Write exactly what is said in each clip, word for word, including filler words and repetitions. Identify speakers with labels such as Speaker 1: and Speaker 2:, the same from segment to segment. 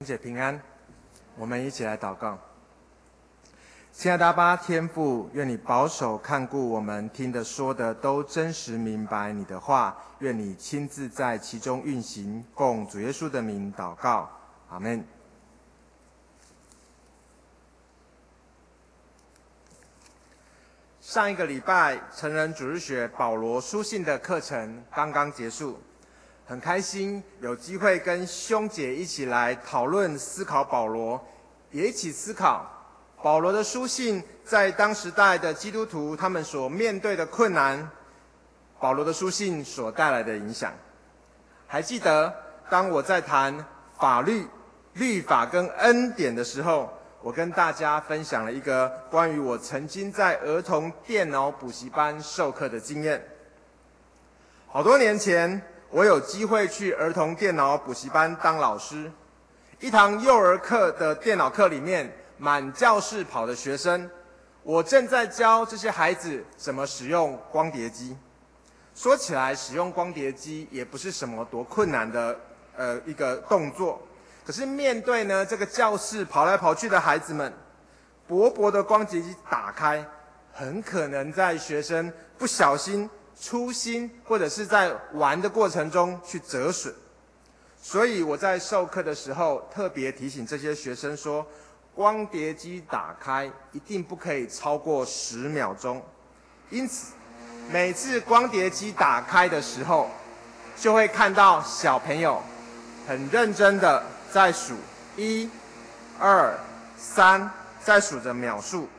Speaker 1: 且平安。我们一起来祷告。亲爱的阿爸天父，愿你保守看顾我们听的说的都真实明白你的话，愿你亲自在其中运行，供主耶稣的名祷告，阿们。上一个礼拜成人主日学保罗书信的课程刚刚结束，很开心有机会跟兄姐一起来讨论思考保罗，也一起思考保罗的书信在当时代的基督徒他们所面对的困难，保罗的书信所带来的影响。还记得当我在谈法律、律法跟恩典的时候，我跟大家分享了一个关于我曾经在儿童电脑补习班授课的经验。好多年前，我有机会去儿童电脑补习班当老师。一堂幼儿课的电脑课里面，满教室跑的学生，我正在教这些孩子怎么使用光碟机。说起来，使用光碟机也不是什么多困难的呃一个动作。可是面对呢这个教室跑来跑去的孩子们，薄薄的光碟机打开，很可能在学生不小心、粗心或者是在玩的过程中去折损。所以我在授课的时候特别提醒这些学生说，光碟机打开一定不可以超过十秒钟。因此，每次光碟机打开的时候，就会看到小朋友很认真的在数一、二、三，在数着秒数。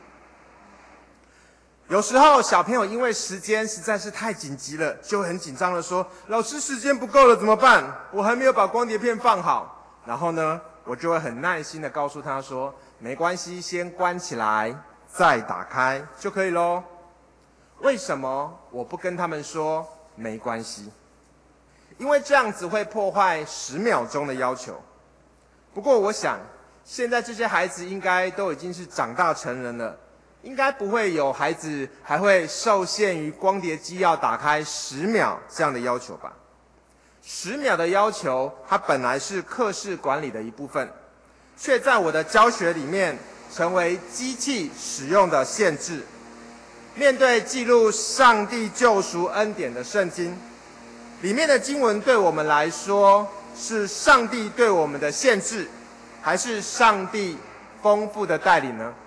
Speaker 1: 有时候小朋友因为时间实在是太紧急了，就很紧张的说：“老师，时间不够了怎么办？我还没有把光碟片放好。”然后呢，我就会很耐心的告诉他说：“没关系，先关起来，再打开就可以咯。”为什么我不跟他们说没关系？因为这样子会破坏十秒钟的要求。不过我想，现在这些孩子应该都已经是长大成人了，应该不会有孩子还会受限于光碟机要打开十秒这样的要求吧。十秒的要求，它本来是课室管理的一部分，却在我的教学里面成为机器使用的限制。面对记录上帝救赎恩典的圣经，里面的经文对我们来说，是上帝对我们的限制，还是上帝丰富的带领呢？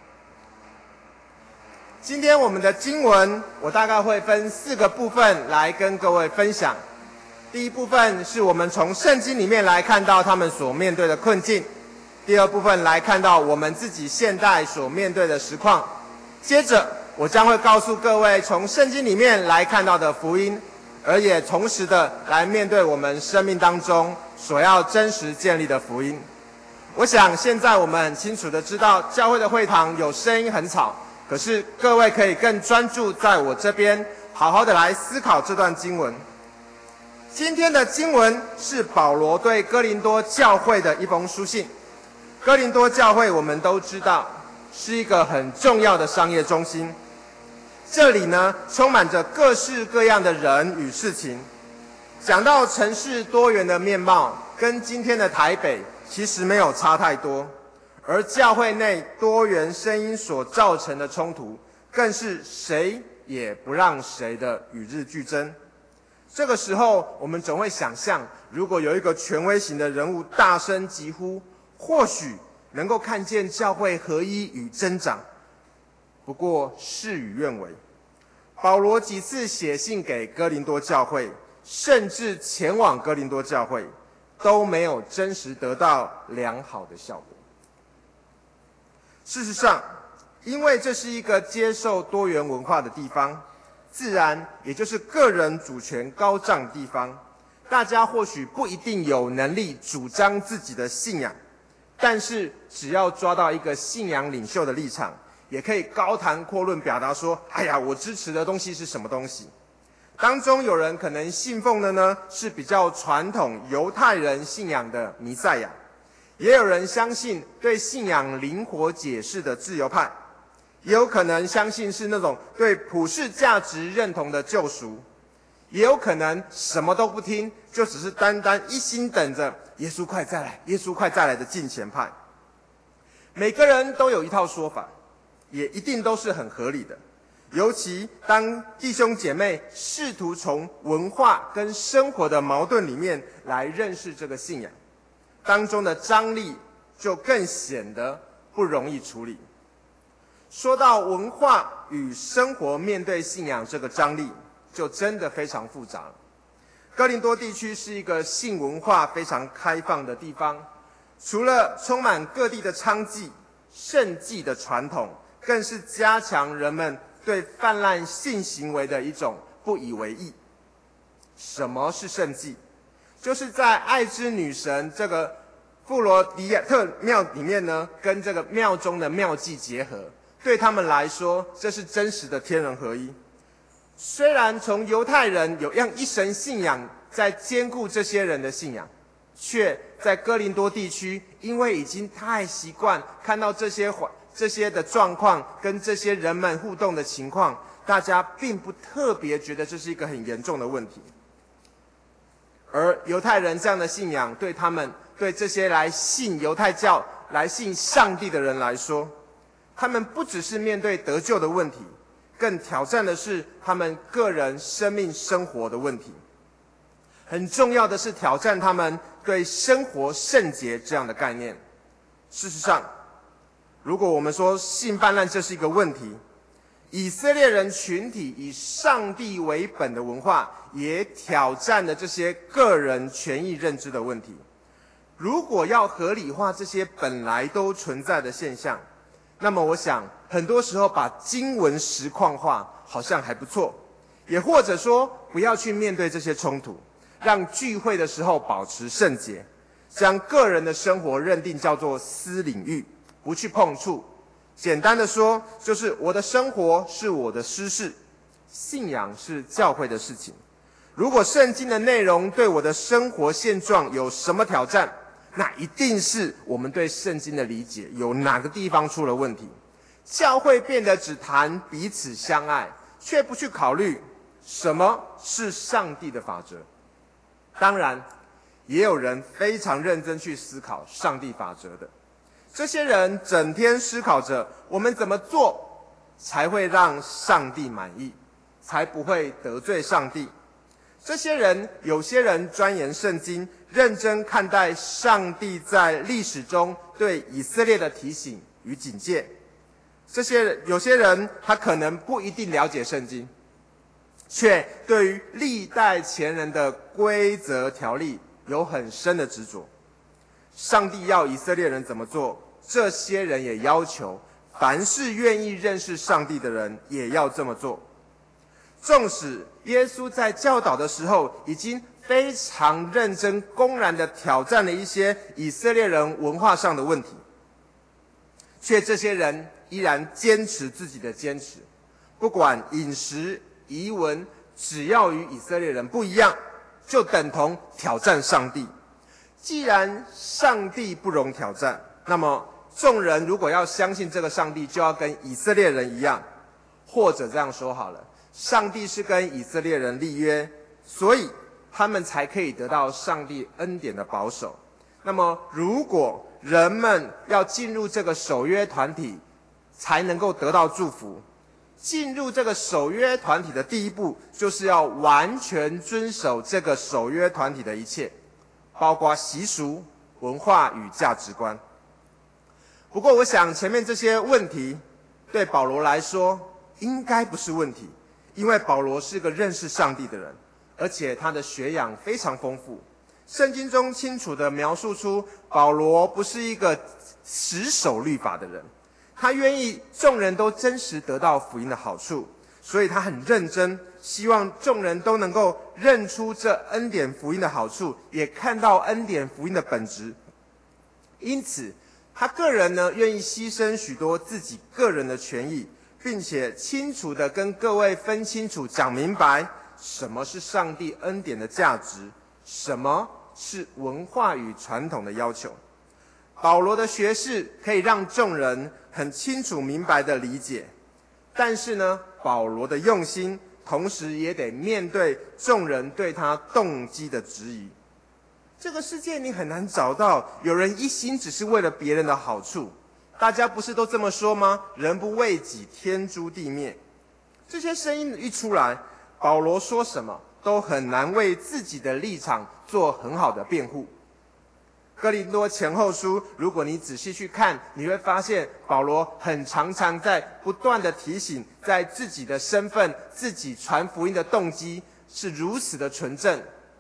Speaker 1: 今天我们的经文，我大概会分四个部分来跟各位分享。第一部分是我们从圣经里面来看到他们所面对的困境；第二部分来看到我们自己现代所面对的实况；接着我将会告诉各位从圣经里面来看到的福音，而也同时的来面对我们生命当中所要真实建立的福音。我想现在我们很清楚的知道，教会的会堂有声音很吵，可是各位可以更专注在我这边，好好的来思考这段经文。今天的经文是保罗对哥林多教会的一封书信。哥林多教会我们都知道是一个很重要的商业中心，这里呢充满着各式各样的人与事情。讲到城市多元的面貌，跟今天的台北其实没有差太多，而教会内多元声音所造成的冲突，更是谁也不让谁的与日俱增。这个时候，我们总会想象，如果有一个权威型的人物大声疾呼，或许能够看见教会合一与增长。不过事与愿违，保罗几次写信给哥林多教会，甚至前往哥林多教会，都没有真实得到良好的效果。事实上，因为这是一个接受多元文化的地方，自然也就是个人主权高涨的地方，大家或许不一定有能力主张自己的信仰，但是只要抓到一个信仰领袖的立场，也可以高谈阔论表达说，哎呀，我支持的东西是什么东西。当中有人可能信奉的呢是比较传统犹太人信仰的弥赛亚，也有人相信对信仰灵活解释的自由派，也有可能相信是那种对普世价值认同的救赎， 也有可能什么都不听，就只是单单一心等着耶稣快再来，耶稣快再来的敬虔派。每个人都有一套说法，也一定都是很合理的。尤其当弟兄姐妹试图从文化跟生活的矛盾里面来认识这个信仰，当中的张力就更显得不容易处理。说到文化与生活面对信仰这个张力，就真的非常复杂了。哥林多地区是一个性文化非常开放的地方，除了充满各地的娼妓、圣妓的传统，更是加强人们对泛滥性行为的一种不以为意。什么是圣妓？就是在爱之女神这个弗罗迪特庙里面呢，跟这个庙中的庙妓结合，对他们来说，这是真实的天人合一。虽然从犹太人有样一神信仰在兼顾这些人的信仰，却在哥林多地区，因为已经太习惯看到这些这些的状况跟这些人们互动的情况，大家并不特别觉得这是一个很严重的问题。而犹太人这样的信仰，对他们对这些来信犹太教、来信上帝的人来说，他们不只是面对得救的问题，更挑战的是他们个人生命生活的问题。很重要的是挑战他们对生活圣洁这样的概念。事实上，如果我们说性泛滥这是一个问题，以色列人群体以上帝为本的文化也挑战了这些个人权益认知的问题。如果要合理化这些本来都存在的现象，那么我想很多时候把经文实况化好像还不错，也或者说不要去面对这些冲突，让聚会的时候保持圣洁，将个人的生活认定叫做私领域，不去碰触。简单的说，就是我的生活是我的私事，信仰是教会的事情。如果圣经的内容对我的生活现状有什么挑战，那一定是我们对圣经的理解有哪个地方出了问题。教会变得只谈彼此相爱，却不去考虑什么是上帝的法则。当然，也有人非常认真去思考上帝法则的。这些人整天思考着我们怎么做才会让上帝满意，才不会得罪上帝。这些人，有些人钻研圣经，认真看待上帝在历史中对以色列的提醒与警戒。这些有些人，他可能不一定了解圣经，却对于历代前人的规则条例有很深的执着。上帝要以色列人怎么做，这些人也要求凡是愿意认识上帝的人也要这么做。纵使耶稣在教导的时候已经非常认真公然地挑战了一些以色列人文化上的问题，却这些人依然坚持自己的坚持，不管饮食仪文，只要与以色列人不一样，就等同挑战上帝。既然上帝不容挑战，那么众人如果要相信这个上帝，就要跟以色列人一样。或者这样说好了，上帝是跟以色列人立约，所以他们才可以得到上帝恩典的保守。那么如果人们要进入这个守约团体才能够得到祝福，进入这个守约团体的第一步，就是要完全遵守这个守约团体的一切，包括习俗、文化与价值观。不过我想前面这些问题对保罗来说应该不是问题，因为保罗是个认识上帝的人，而且他的学养非常丰富。圣经中清楚地描述出保罗不是一个死守律法的人，他愿意众人都真实得到福音的好处，所以他很认真，希望众人都能够认出这恩典福音的好处，也看到恩典福音的本质。因此他个人呢，愿意牺牲许多自己个人的权益，并且清楚地跟各位分清楚讲明白什么是上帝恩典的价值，什么是文化与传统的要求。保罗的学识可以让众人很清楚明白地理解，但是呢，保罗的用心同时也得面对众人对他动机的质疑。这个世界你很难找到有人一心只是为了别人的好处，大家不是都这么说吗？人不为己，天诛地灭。这些声音一出来，保罗说什么都很难为自己的立场做很好的辩护。哥林多前后书，如果你仔细去看，你会发现保罗很常常在不断的提醒，在自己的身份、自己传福音的动机是如此的纯正。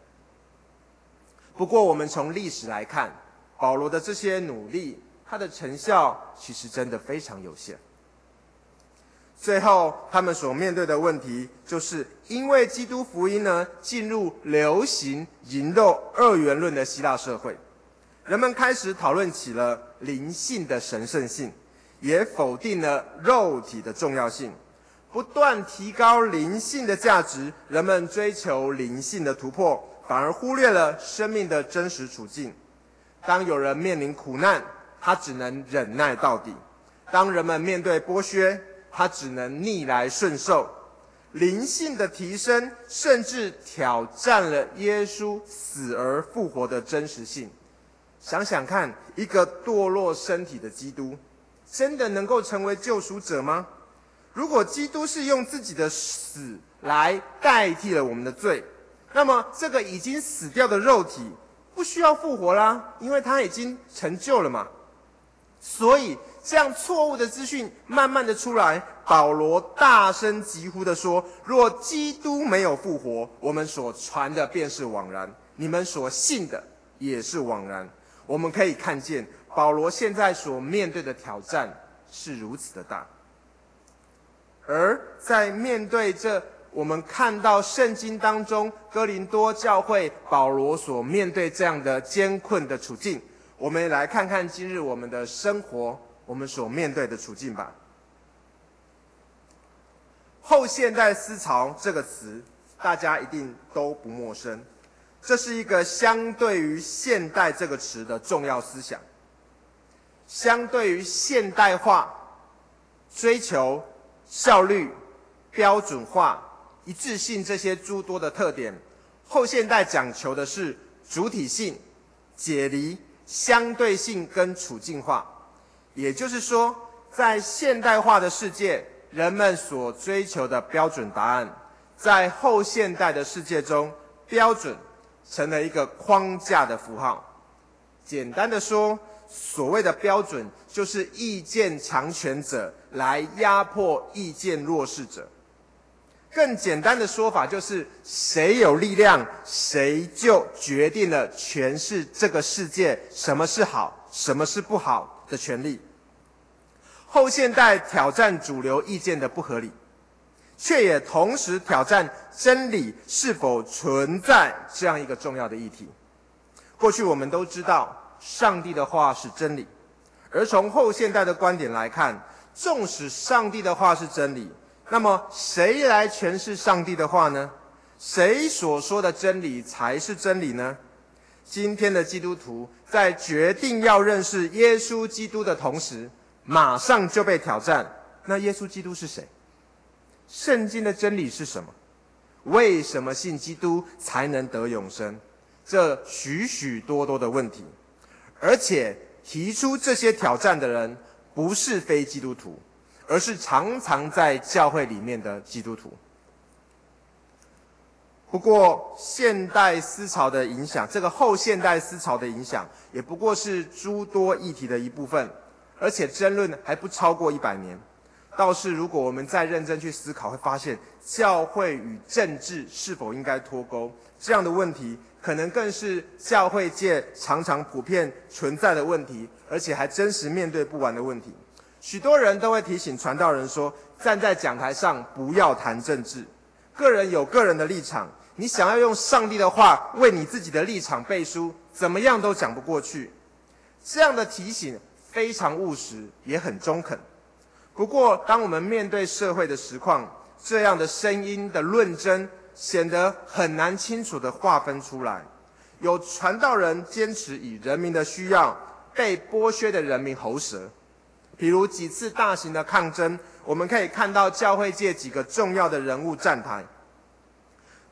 Speaker 1: 不过我们从历史来看，保罗的这些努力，他的成效其实真的非常有限。最后他们所面对的问题，就是因为基督福音呢进入流行淫肉二元论的希腊社会，人们开始讨论起了灵性的神圣性，也否定了肉体的重要性，不断提高灵性的价值，人们追求灵性的突破，反而忽略了生命的真实处境。当有人面临苦难，他只能忍耐到底；当人们面对剥削，他只能逆来顺受。灵性的提升甚至挑战了耶稣死而复活的真实性。想想看，一个堕落身体的基督，真的能够成为救赎者吗？如果基督是用自己的死来代替了我们的罪，那么这个已经死掉的肉体不需要复活啦，因为它已经成就了嘛。所以这样错误的资讯慢慢的出来，保罗大声疾呼的说，若基督没有复活，我们所传的便是枉然，你们所信的也是枉然。我们可以看见保罗现在所面对的挑战是如此的大。而在面对这我们看到圣经当中哥林多教会保罗所面对这样的艰困的处境，我们来看看今日我们的生活，我们所面对的处境吧。后现代思潮这个词大家一定都不陌生，这是一个相对于现代这个词的重要思想。相对于现代化，追求效率、标准化、一致性这些诸多的特点，后现代讲求的是主体性、解离、相对性跟处境化。也就是说，在现代化的世界，人们所追求的标准答案，在后现代的世界中，标准成了一个框架的符号。简单的说，所谓的标准就是意见强权者来压迫意见弱势者。更简单的说法就是，谁有力量，谁就决定了诠释这个世界什么是好，什么是不好的权利。后现代挑战主流意见的不合理，却也同时挑战真理是否存在这样一个重要的议题。过去我们都知道，上帝的话是真理，而从后现代的观点来看，纵使上帝的话是真理，那么谁来诠释上帝的话呢？谁所说的真理才是真理呢？今天的基督徒在决定要认识耶稣基督的同时，马上就被挑战，那耶稣基督是谁？圣经的真理是什么？为什么信基督才能得永生？这许许多多的问题。而且提出这些挑战的人不是非基督徒，而是常常在教会里面的基督徒。不过现代思潮的影响，这个后现代思潮的影响也不过是诸多议题的一部分，而且争论还不超过一百年。倒是如果我们再认真去思考，会发现教会与政治是否应该脱钩，这样的问题可能更是教会界常常普遍存在的问题，而且还真实面对不完的问题。许多人都会提醒传道人说，站在讲台上不要谈政治，个人有个人的立场，你想要用上帝的话为你自己的立场背书，怎么样都讲不过去。这样的提醒非常务实，也很中肯。不过当我们面对社会的实况，这样的声音的论争显得很难清楚地划分出来。有传道人坚持以人民的需要被剥削的人民喉舌，比如几次大型的抗争，我们可以看到教会界几个重要的人物站台，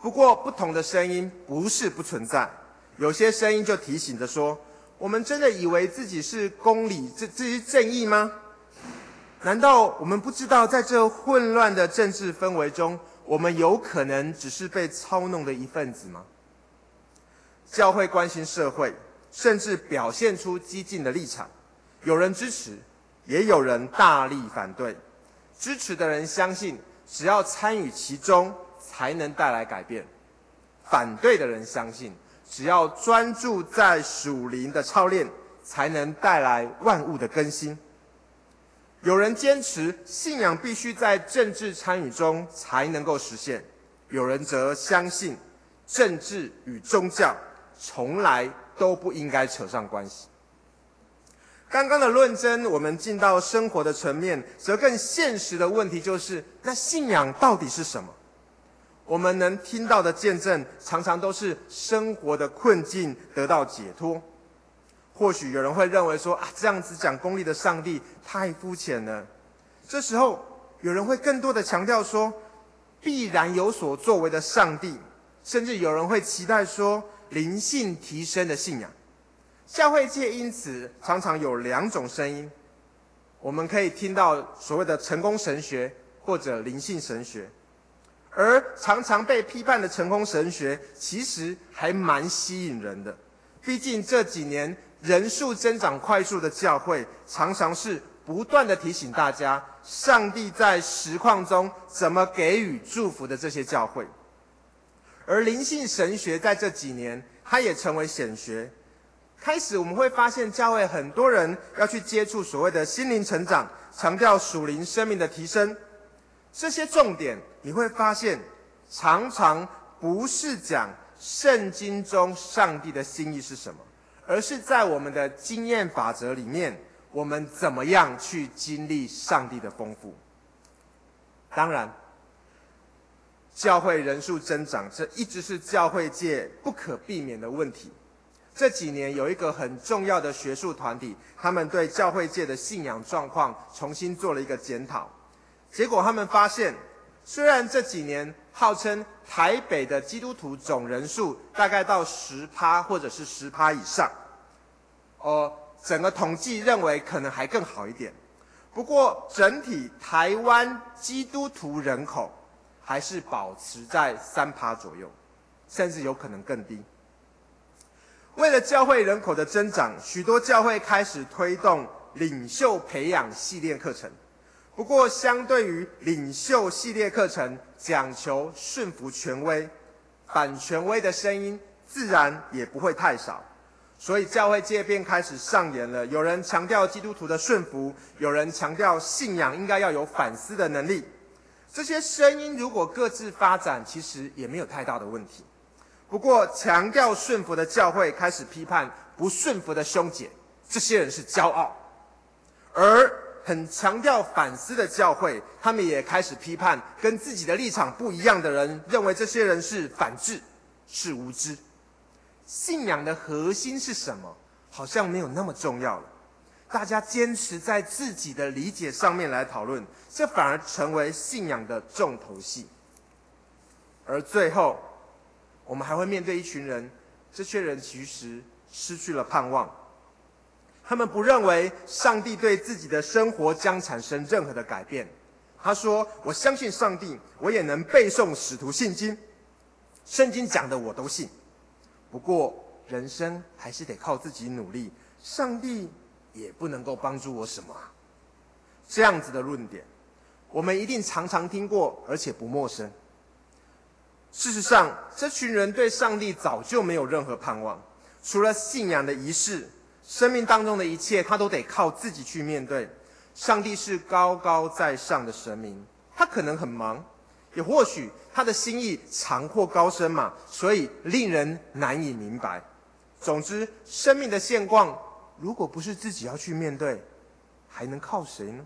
Speaker 1: 不过，不同的声音不是不存在，有些声音就提醒着说：我们真的以为自己是公理、这这是正义吗？难道我们不知道，在这混乱的政治氛围中，我们有可能只是被操弄的一份子吗？教会关心社会，甚至表现出激进的立场，有人支持，也有人大力反对。支持的人相信，只要参与其中，才能带来改变；反对的人相信，只要专注在属灵的操练，才能带来万物的更新。有人坚持信仰必须在政治参与中才能够实现，有人则相信政治与宗教从来都不应该扯上关系。刚刚的论证，我们进到生活的层面，则更现实的问题就是：那信仰到底是什么？我们能听到的见证，常常都是生活的困境得到解脱。或许有人会认为说啊，这样子讲公义的上帝太肤浅了。这时候，有人会更多的强调说，必然有所作为的上帝，甚至有人会期待说灵性提升的信仰。教会界因此常常有两种声音，我们可以听到所谓的成功神学或者灵性神学，而常常被批判的成功神学其实还蛮吸引人的。毕竟这几年人数增长快速的教会，常常是不断的提醒大家，上帝在实况中怎么给予祝福的这些教会。而灵性神学在这几年，它也成为显学。开始我们会发现，教会很多人要去接触所谓的心灵成长，强调属灵生命的提升。这些重点，你会发现，常常不是讲圣经中上帝的心意是什么，而是在我们的经验法则里面，我们怎么样去经历上帝的丰富。当然，教会人数增长，这一直是教会界不可避免的问题。这几年有一个很重要的学术团体，他们对教会界的信仰状况重新做了一个检讨。结果他们发现，虽然这几年号称台北的基督徒总人数大概到 百分之十 或者是 百分之十 以上，呃，整个统计认为可能还更好一点。不过整体台湾基督徒人口还是保持在 百分之三 左右，甚至有可能更低。为了教会人口的增长，许多教会开始推动领袖培养系列课程。不过相对于领袖系列课程讲求顺服权威，反权威的声音自然也不会太少。所以教会界便开始上演了，有人强调基督徒的顺服，有人强调信仰应该要有反思的能力。这些声音如果各自发展，其实也没有太大的问题。不过强调顺服的教会开始批判不顺服的兄姐，这些人是骄傲。而很强调反思的教会，他们也开始批判跟自己的立场不一样的人，认为这些人是反智，是无知。信仰的核心是什么？好像没有那么重要了。大家坚持在自己的理解上面来讨论，这反而成为信仰的重头戏。而最后，我们还会面对一群人，这些人其实失去了盼望。他们不认为上帝对自己的生活将产生任何的改变。他说：我相信上帝，我也能背诵使徒信经，圣经讲的我都信。不过人生还是得靠自己努力，上帝也不能够帮助我什么啊。这样子的论点，我们一定常常听过，而且不陌生。事实上，这群人对上帝早就没有任何盼望，除了信仰的仪式，生命当中的一切他都得靠自己去面对。上帝是高高在上的神明，他可能很忙，也或许他的心意长阔高深嘛，所以令人难以明白。总之，生命的现况如果不是自己要去面对，还能靠谁呢？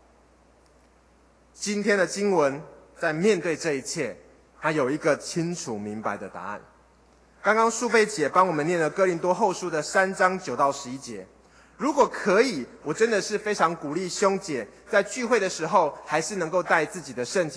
Speaker 1: 今天的经文在面对这一切，它有一个清楚明白的答案。刚刚素贝姐帮我们念了哥林多后书的三章九到十一节。如果可以，我真的是非常鼓励兄姐在聚会的时候，还是能够带自己的圣经，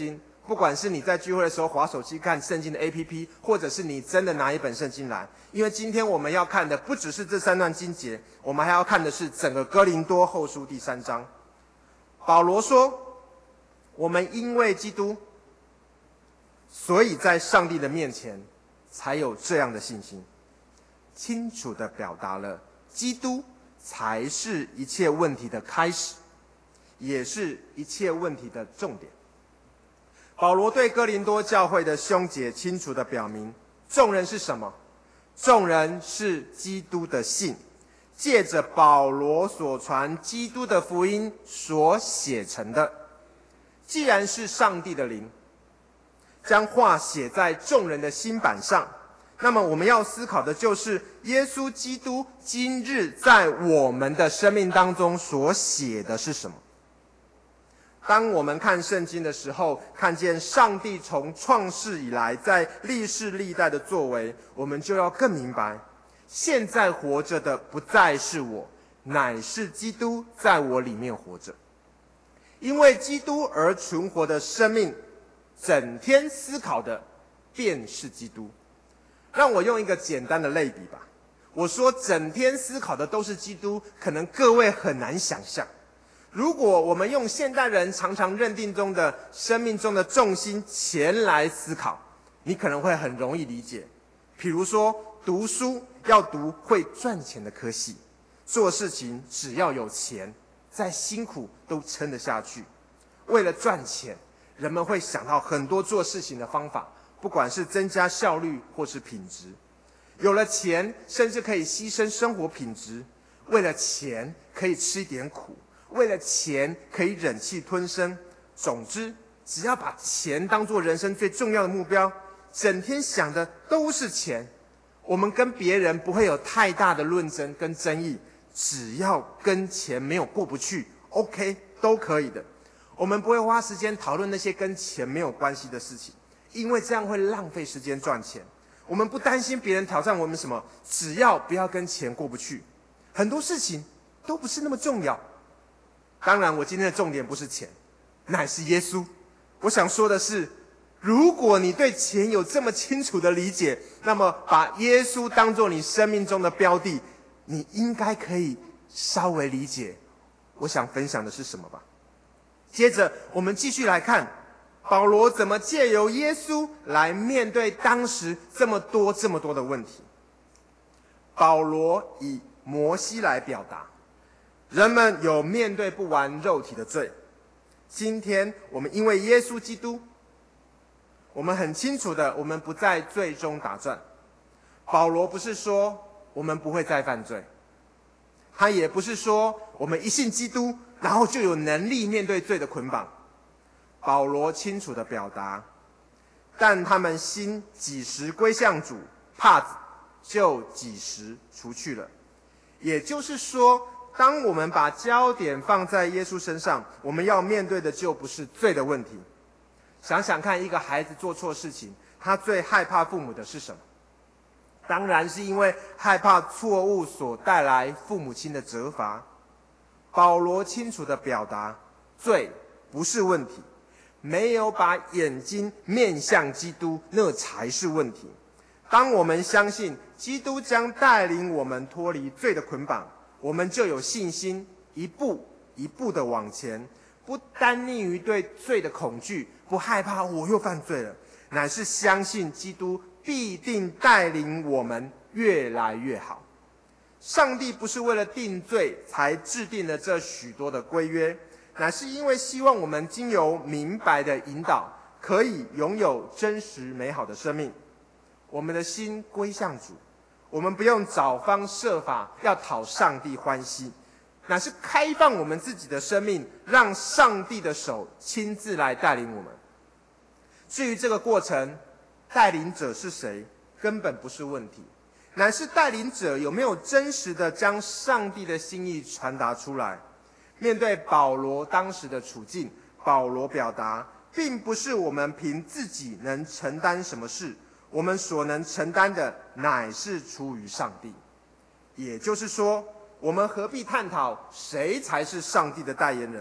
Speaker 1: 不管是你在聚会的时候滑手机看圣经的 A P P， 或者是你真的拿一本圣经来，因为今天我们要看的不只是这三段经节，我们还要看的是整个哥林多后书第三章。保罗说，我们因为基督，所以在上帝的面前才有这样的信心，清楚地表达了基督才是一切问题的开始，也是一切问题的重点。保罗对哥林多教会的兄姐清楚地表明，众人是什么？众人是基督的信，借着保罗所传基督的福音所写成的。既然是上帝的灵将话写在众人的心板上，那么我们要思考的就是耶稣基督今日在我们的生命当中所写的是什么。当我们看圣经的时候，看见上帝从创世以来在历世历代的作为，我们就要更明白，现在活着的不再是我，乃是基督在我里面活着。因为基督而存活的生命，整天思考的便是基督。让我用一个简单的类比吧，我说整天思考的都是基督，可能各位很难想象。如果我们用现代人常常认定中的生命中的重心钱来思考，你可能会很容易理解。比如说读书要读会赚钱的科系，做事情只要有钱，再辛苦都撑得下去。为了赚钱，人们会想到很多做事情的方法，不管是增加效率或是品质。有了钱，甚至可以牺牲生活品质，为了钱可以吃一点苦，为了钱可以忍气吞声。总之，只要把钱当作人生最重要的目标，整天想的都是钱。我们跟别人不会有太大的论争跟争议，只要跟钱没有过不去 OK 都可以的。我们不会花时间讨论那些跟钱没有关系的事情，因为这样会浪费时间赚钱。我们不担心别人挑战我们什么，只要不要跟钱过不去，很多事情都不是那么重要。当然，我今天的重点不是钱，乃是耶稣。我想说的是，如果你对钱有这么清楚的理解，那么把耶稣当作你生命中的标的，你应该可以稍微理解我想分享的是什么吧。接着我们继续来看保罗怎么借由耶稣来面对当时这么多这么多的问题。保罗以摩西来表达，人们有面对不完肉体的罪。今天我们因为耶稣基督，我们很清楚的，我们不在罪中打转。保罗不是说我们不会再犯罪，他也不是说我们一信基督然后就有能力面对罪的捆绑。保罗清楚地表达，但他们心几时归向主，帕子就几时除去了。也就是说，当我们把焦点放在耶稣身上，我们要面对的就不是罪的问题。想想看，一个孩子做错事情，他最害怕父母的是什么？当然是因为害怕错误所带来父母亲的责罚。保罗清楚地表达，罪不是问题，没有把眼睛面向基督，那才是问题。当我们相信基督将带领我们脱离罪的捆绑，我们就有信心一步一步地往前，不单溺于对罪的恐惧，不害怕我又犯罪了，乃是相信基督必定带领我们越来越好。上帝不是为了定罪才制定了这许多的规约，乃是因为希望我们经由明白的引导，可以拥有真实美好的生命。我们的心归向主，我们不用找方设法要讨上帝欢喜，乃是开放我们自己的生命，让上帝的手亲自来带领我们。至于这个过程，带领者是谁，根本不是问题，乃是带领者有没有真实的将上帝的心意传达出来。面对保罗当时的处境，保罗表达，并不是我们凭自己能承担什么事，我们所能承担的乃是出于上帝。也就是说，我们何必探讨谁才是上帝的代言人？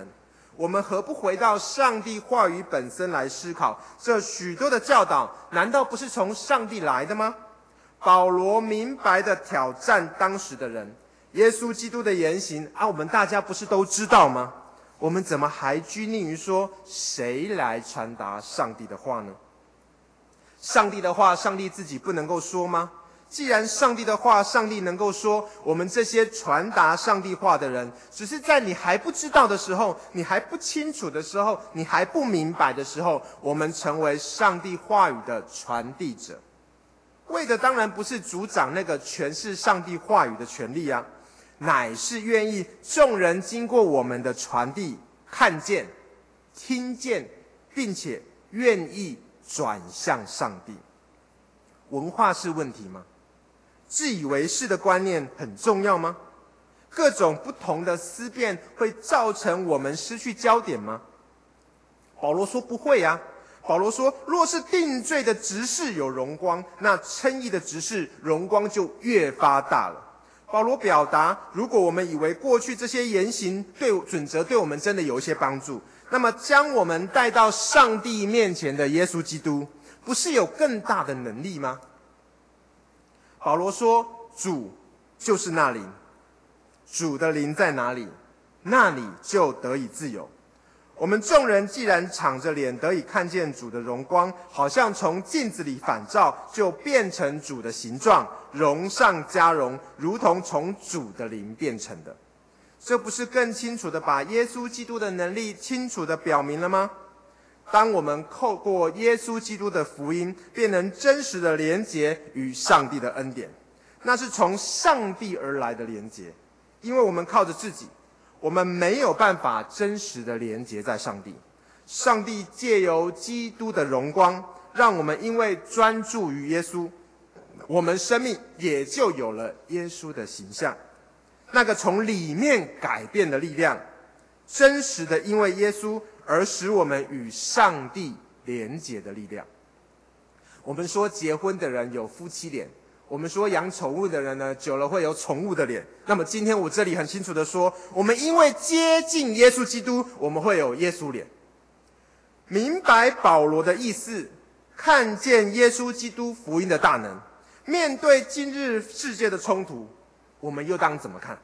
Speaker 1: 我们何不回到上帝话语本身来思考？这许多的教导，难道不是从上帝来的吗？保罗明白地挑战当时的人，耶稣基督的言行啊，我们大家不是都知道吗？我们怎么还拘泥于说谁来传达上帝的话呢？上帝的话，上帝自己不能够说吗？既然上帝的话，上帝能够说，我们这些传达上帝话的人，只是在你还不知道的时候，你还不清楚的时候，你还不明白的时候，我们成为上帝话语的传递者，为的当然不是主掌那个诠释上帝话语的权利啊，乃是愿意众人经过我们的传递，看见、听见，并且愿意转向上帝。文化是问题吗？自以为是的观念很重要吗？各种不同的思辨会造成我们失去焦点吗？保罗说不会啊。保罗说，若是定罪的执事有荣光，那称义的执事荣光就越发大了。保罗表达，如果我们以为过去这些言行对准则对我们真的有一些帮助，那么将我们带到上帝面前的耶稣基督，不是有更大的能力吗？保罗说，主就是那灵，主的灵在哪里，那里就得以自由。我们众人既然敞着脸得以看见主的荣光，好像从镜子里反照，就变成主的形状，荣上加荣，如同从主的灵变成的。这不是更清楚地把耶稣基督的能力清楚地表明了吗？当我们透过耶稣基督的福音，便能真实的连结与上帝的恩典，那是从上帝而来的连结。因为我们靠着自己，我们没有办法真实的连结在上帝。上帝借由基督的荣光，让我们因为专注于耶稣，我们生命也就有了耶稣的形象，那个从里面改变的力量，真实的因为耶稣而使我们与上帝连结的力量。我们说结婚的人有夫妻脸，我们说养宠物的人呢，久了会有宠物的脸。那么今天我这里很清楚的说，我们因为接近耶稣基督，我们会有耶稣脸。明白保罗的意思，看见耶稣基督福音的大能，面对今日世界的冲突，我们又当怎么看？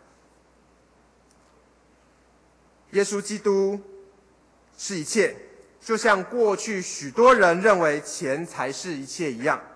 Speaker 1: 耶稣基督是一切，就像过去许多人认为钱才是一切一样。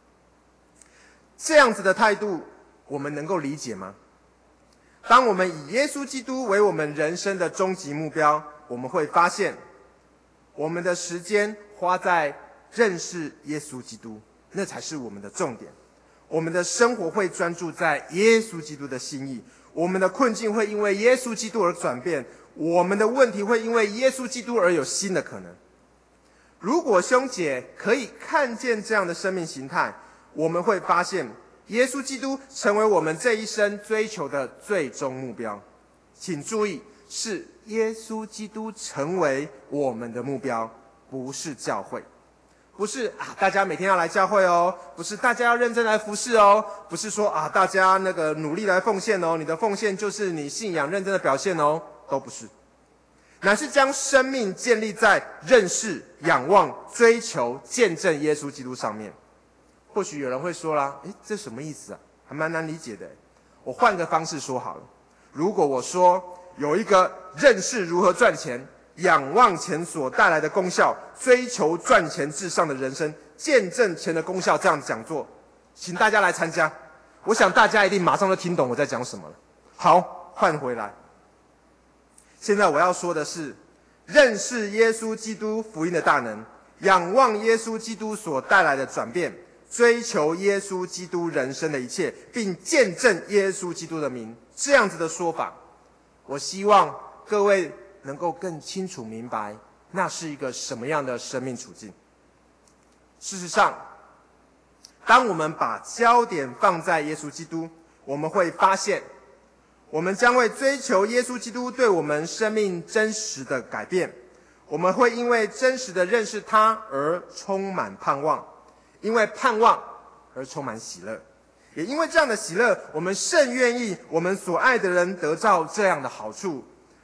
Speaker 1: 这样子的态度，我们能够理解吗？当我们以耶稣基督为我们人生的终极目标，我们会发现，我们的时间花在认识耶稣基督，那才是我们的重点。我们的生活会专注在耶稣基督的心意，我们的困境会因为耶稣基督而转变，我们的问题会因为耶稣基督而有新的可能。如果兄姐可以看见这样的生命形态，我们会发现耶稣基督成为我们这一生追求的最终目标。请注意，是耶稣基督成为我们的目标，不是教会。不是啊，大家每天要来教会哦，不是大家要认真来服侍哦，不是说啊，大家那个努力来奉献哦，你的奉献就是你信仰认真的表现哦，都不是，乃是将生命建立在认识、仰望、追求、见证耶稣基督上面。或许有人会说啦，诶，这什么意思啊？还蛮难理解的。我换个方式说好了，如果我说有一个认识如何赚钱、仰望钱所带来的功效，追求赚钱至上的人生，见证钱的功效这样讲座，请大家来参加。我想大家一定马上就听懂我在讲什么了。好，换回来。现在我要说的是，认识耶稣基督福音的大能，仰望耶稣基督所带来的转变，追求耶稣基督人生的一切，并见证耶稣基督的名，这样子的说法，我希望各位能够更清楚明白，那是一个什么样的生命处境。事实上，当我们把焦点放在耶稣基督，我们会发现，我们将会追求耶稣基督对我们生命真实的改变。我们会因为真实的认识他而充满盼望，因为盼望而充满喜乐，也因为这样的喜乐，我们甚愿意我们所爱的人得到这样的好处，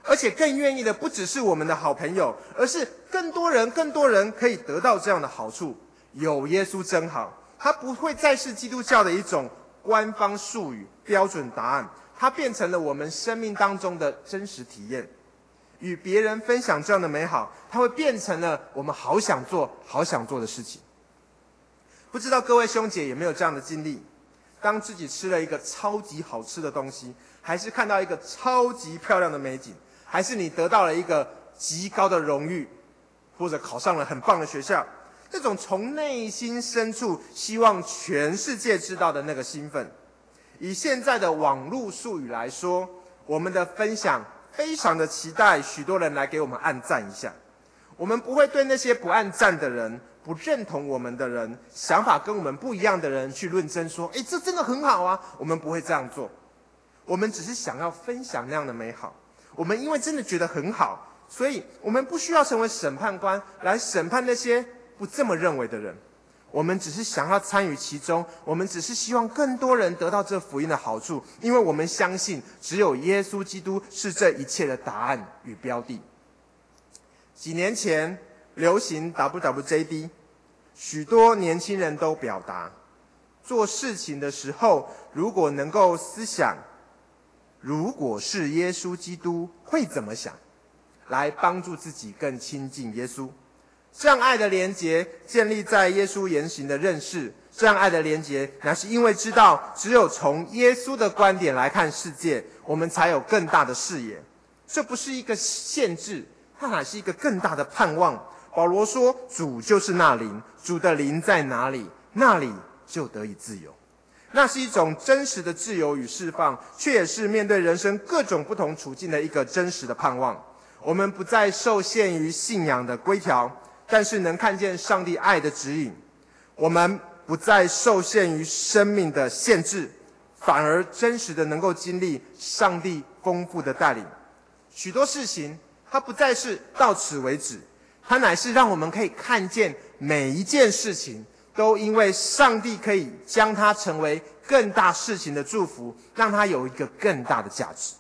Speaker 1: 而且更愿意的不只是我们的好朋友，而是更多人更多人可以得到这样的好处。有耶稣真好，它不会再是基督教的一种官方术语标准答案，它变成了我们生命当中的真实体验。与别人分享这样的美好，它会变成了我们好想做好想做的事情。不知道各位兄姐有没有这样的经历，当自己吃了一个超级好吃的东西，还是看到一个超级漂亮的美景，还是你得到了一个极高的荣誉，或者考上了很棒的学校，这种从内心深处希望全世界知道的那个兴奋。以现在的网络术语来说，我们的分享非常的期待许多人来给我们按赞一下。我们不会对那些不按赞的人、不认同我们的人、想法跟我们不一样的人去论证说，诶，这真的很好啊，我们不会这样做。我们只是想要分享那样的美好。我们因为真的觉得很好，所以我们不需要成为审判官来审判那些不这么认为的人。我们只是想要参与其中，我们只是希望更多人得到这福音的好处，因为我们相信只有耶稣基督是这一切的答案与标的。几年前流行 W W J D， 许多年轻人都表达，做事情的时候如果能够思想如果是耶稣基督会怎么想，来帮助自己更亲近耶稣。这样爱的连结建立在耶稣言行的认识，这样爱的连结乃是因为知道只有从耶稣的观点来看世界，我们才有更大的视野。这不是一个限制，它乃是一个更大的盼望。保罗说，主就是那灵，主的灵在哪里，那里就得以自由。那是一种真实的自由与释放，却也是面对人生各种不同处境的一个真实的盼望。我们不再受限于信仰的规条，但是能看见上帝爱的指引。我们不再受限于生命的限制，反而真实的能够经历上帝丰富的带领。许多事情它不再是到此为止，它乃是让我们可以看见每一件事情都因为上帝可以将它成为更大事情的祝福，让它有一个更大的价值。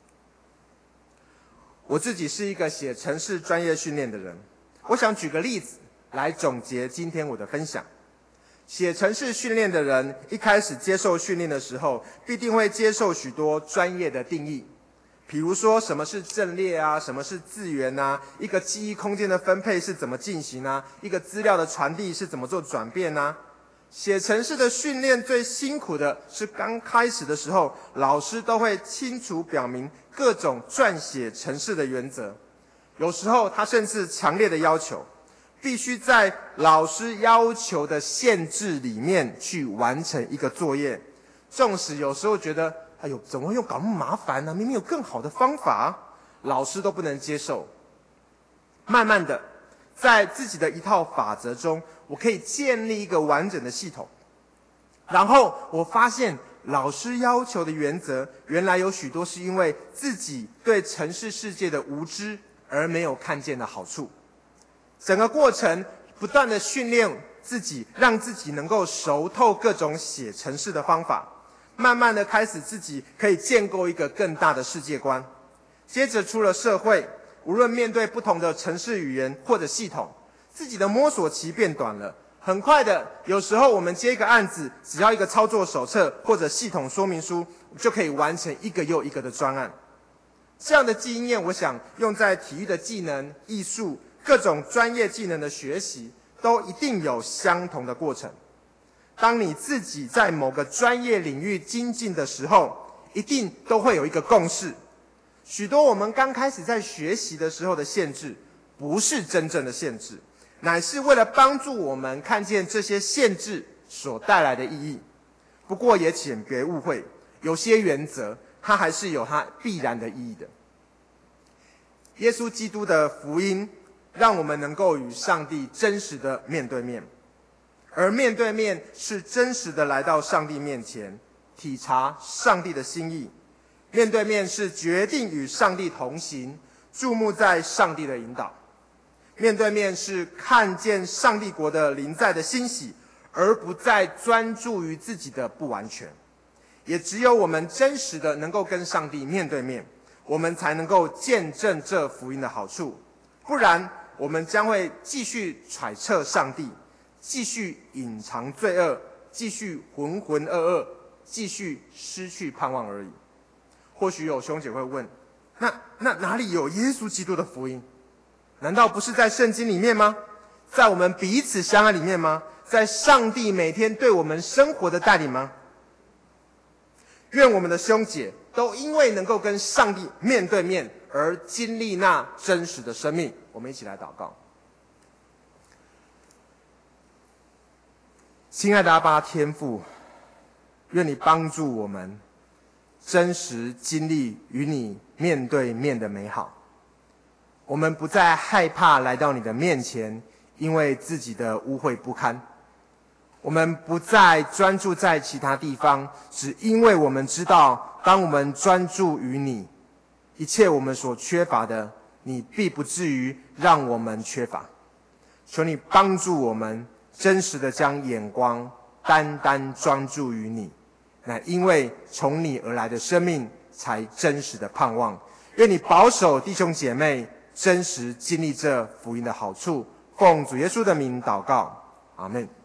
Speaker 1: 我自己是一个写程式专业训练的人，我想举个例子来总结今天我的分享。写程式训练的人一开始接受训练的时候，必定会接受许多专业的定义，比如说什么是阵列啊，什么是字元啊，一个记忆空间的分配是怎么进行啊，一个资料的传递是怎么做转变啊。写程式的训练最辛苦的是刚开始的时候，老师都会清楚表明各种撰写程式的原则，有时候他甚至强烈的要求必须在老师要求的限制里面去完成一个作业。纵使有时候觉得哎呦，怎么会用搞那么麻烦呢？明明有更好的方法，老师都不能接受。慢慢的，在自己的一套法则中，我可以建立一个完整的系统。然后我发现，老师要求的原则，原来有许多是因为自己对程式世界的无知而没有看见的好处。整个过程不断的训练自己，让自己能够熟透各种写程式的方法。慢慢的开始自己可以建构一个更大的世界观。接着出了社会，无论面对不同的程式语言或者系统，自己的摸索期变短了。很快的，有时候我们接一个案子，只要一个操作手册或者系统说明书，就可以完成一个又一个的专案。这样的经验，我想用在体育的技能、艺术、各种专业技能的学习，都一定有相同的过程。当你自己在某个专业领域精进的时候，一定都会有一个共识。许多我们刚开始在学习的时候的限制，不是真正的限制，乃是为了帮助我们看见这些限制所带来的意义。不过也请别误会，有些原则它还是有它必然的意义的。耶稣基督的福音让我们能够与上帝真实的面对面，而面对面是真实的来到上帝面前，体察上帝的心意。面对面是决定与上帝同行，注目在上帝的引导。面对面是看见上帝国的临在的欣喜，而不再专注于自己的不完全。也只有我们真实的能够跟上帝面对面， 我们才能够见证这福音的好处，不然我们将会继续揣测上帝，继续隐藏罪恶，继续浑浑噩噩，继续失去盼望而已。或许有兄姐会问，那那哪里有耶稣基督的福音？难道不是在圣经里面吗？在我们彼此相爱里面吗？在上帝每天对我们生活的带领吗？愿我们的兄姐都因为能够跟上帝面对面而经历那真实的生命。我们一起来祷告。亲爱的阿爸天父，愿你帮助我们真实经历与你面对面的美好。我们不再害怕来到你的面前，因为自己的污秽不堪。我们不再专注在其他地方，只因为我们知道，当我们专注于你，一切我们所缺乏的，你必不至于让我们缺乏。求你帮助我们真实的将眼光单单专注于你，乃因为从你而来的生命才真实的盼望。愿你保守弟兄姐妹真实经历这福音的好处，奉主耶稣的名祷告，阿们。